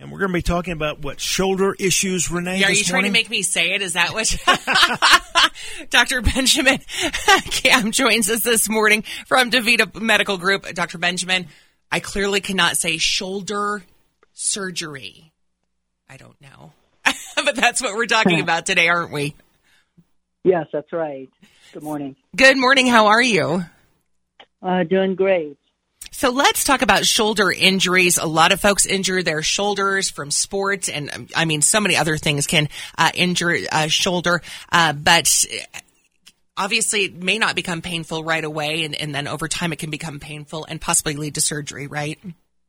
And we're going to be talking about shoulder issues, Renee. Are you trying to make me say it? Is that what Dr. Benjamin Cam joins us this morning from DaVita Medical Group. Dr. Benjamin, I clearly cannot say shoulder surgery. I don't know. But that's what we're talking about today, aren't we? Yes, that's right. Good morning. Good morning. How are you? Doing great. So let's talk about shoulder injuries. A lot of folks injure their shoulders from sports, and I mean, so many other things can injure a shoulder, but obviously it may not become painful right away, and then over time it can become painful and possibly lead to surgery, right?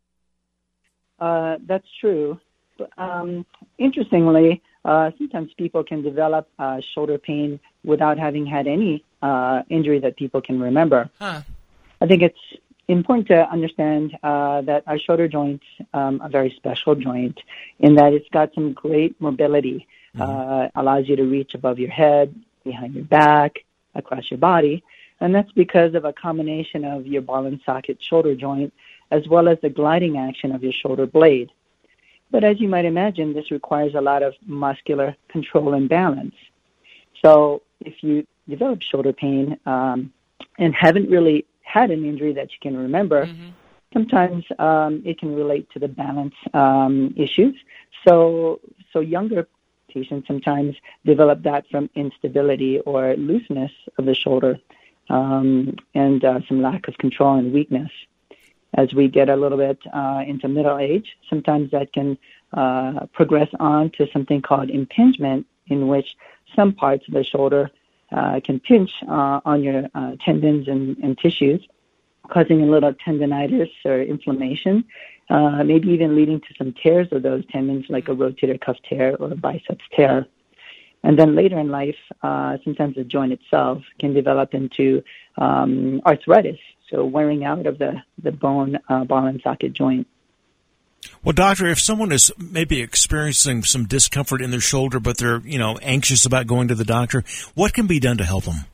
That's true. Interestingly, sometimes people can develop shoulder pain without having had any injury that people can remember. Huh. I think it's important to understand that our shoulder joint's a very special joint in that it's got some great mobility, allows you to reach above your head, behind your back, across your body, and that's because of a combination of your ball and socket shoulder joint as well as the gliding action of your shoulder blade. But as you might imagine, this requires a lot of muscular control and balance. So if you develop shoulder pain and haven't really had an injury that you can remember, sometimes it can relate to the balance issues. So younger patients sometimes develop that from instability or looseness of the shoulder and some lack of control and weakness. As we get a little bit into middle age, sometimes that can progress on to something called impingement, in which some parts of the shoulder can pinch on your tendons and tissues, causing a little tendinitis or inflammation, maybe even leading to some tears of those tendons, like a rotator cuff tear or a biceps tear. And then later in life, sometimes the joint itself can develop into arthritis, so wearing out of the bone, ball and socket joint. Well, doctor, if someone is maybe experiencing some discomfort in their shoulder, but they're, anxious about going to the doctor, what can be done to help them?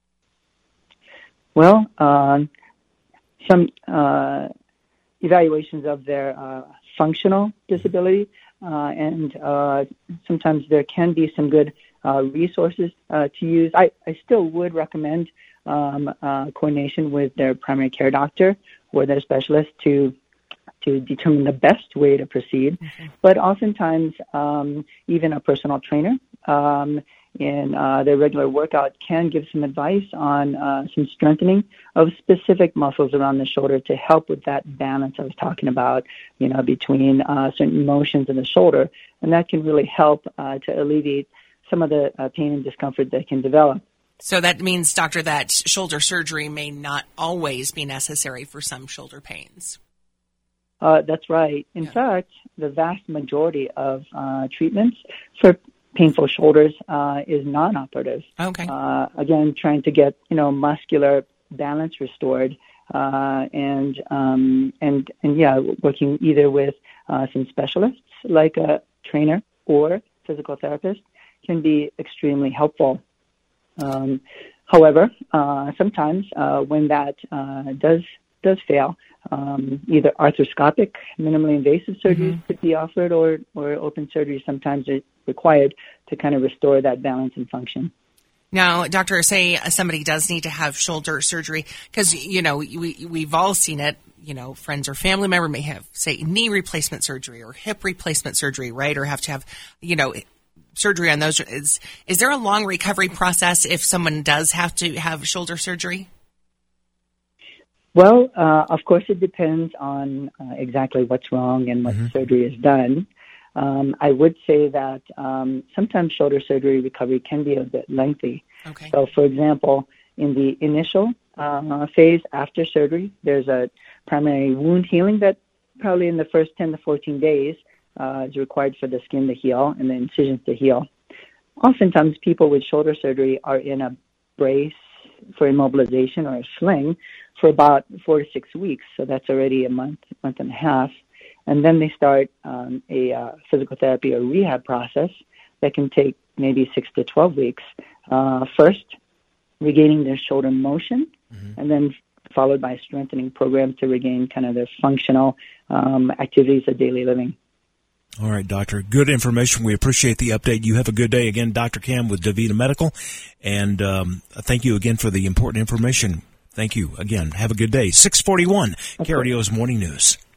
Well, some evaluations of their functional disability, and sometimes there can be some good resources to use. I still would recommend coordination with their primary care doctor or their specialist to determine the best way to proceed. But oftentimes, even a personal trainer in their regular workout can give some advice on some strengthening of specific muscles around the shoulder to help with that balance I was talking about, between certain motions in the shoulder. And that can really help to alleviate some of the pain and discomfort that can develop. So that means, doctor, that shoulder surgery may not always be necessary for some shoulder pains. That's right. In fact, the vast majority of treatments for painful shoulders is non-operative. Okay. Again, trying to get muscular balance restored, and working either with some specialists like a trainer or physical therapist can be extremely helpful. However, sometimes when that does fail, either arthroscopic, minimally invasive surgeries could be offered, or open surgery sometimes is required to kind of restore that balance and function. Now, doctor, say somebody does need to have shoulder surgery, because, we've all seen it, friends or family member may have, say, knee replacement surgery or hip replacement surgery, right? Or have to have, surgery on those. Is there a long recovery process if someone does have to have shoulder surgery? Well, of course, it depends on exactly what's wrong and what surgery is done. I would say that sometimes shoulder surgery recovery can be a bit lengthy. Okay. So, for example, in the initial phase after surgery, there's a primary wound healing that probably in the first 10 to 14 days is required for the skin to heal and the incisions to heal. Oftentimes, people with shoulder surgery are in a brace for immobilization or a sling for about 4 to 6 weeks. So that's already a month and a half. And then they start a physical therapy or rehab process that can take maybe 6 to 12 weeks. First, regaining their shoulder motion, and then followed by a strengthening program to regain kind of their functional activities of daily living. All right, Doctor. Good information. We appreciate the update. You have a good day. Again, Dr. Cam with DaVita Medical. And thank you again for the important information. Thank you again. Have a good day. 641, KRDO's Morning News.